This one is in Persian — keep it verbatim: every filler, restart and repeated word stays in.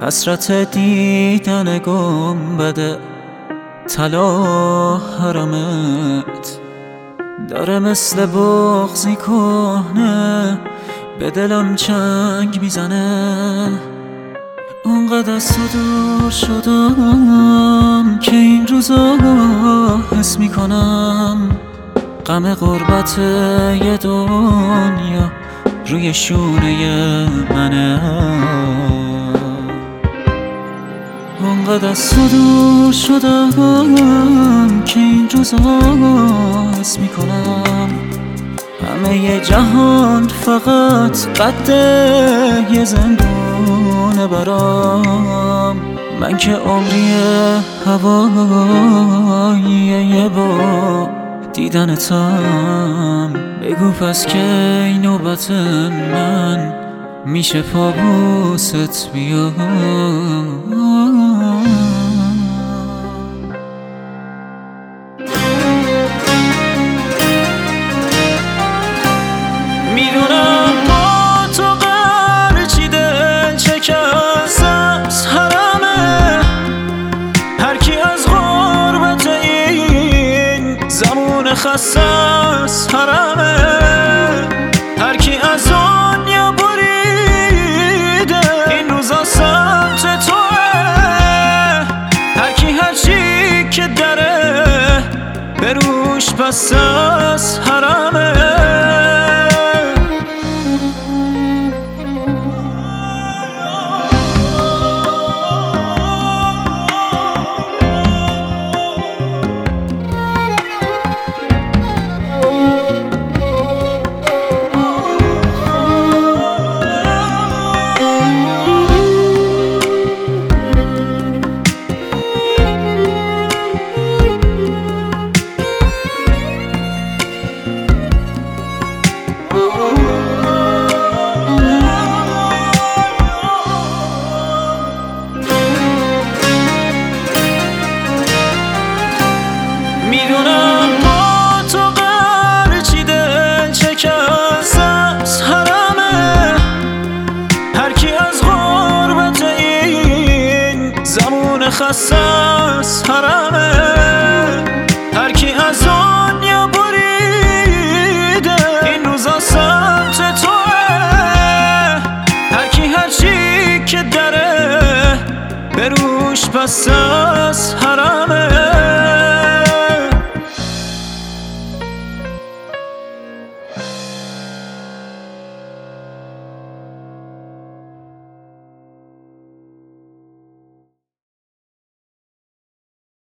حسرت دیدن گنبد طلا حرمت داره مثل بغضی کهنه به دلم چنگ میزنه. اونقدر از تو دور شدم که این روزا حس میکنم غم غربت یه دنیا روی شونه منه. اونقدر از تو دور شدم که این روزا حس میکنم همه ی جهان فقط قده یه زندونه برام. من که عمری هوایی یه با دیدنتم. بگو پس که این نوبت من میشه پابوست بیاد. میدونم با تو قرچی دل شکست از حرمه. هر کی از غربت این زمان خسته از حرمه. هر کی از دنیا بریده این روزا سمت توه. هر کی هر چی که داره به روش پس از حرمه. میدونم با تو قرچی دل شکست از حرمه. هر کی از غربت این زمان خسته از حرمه. هر کی از دنیا بریده این روزا سمت توه. هر کی هر چی که داره به روش پس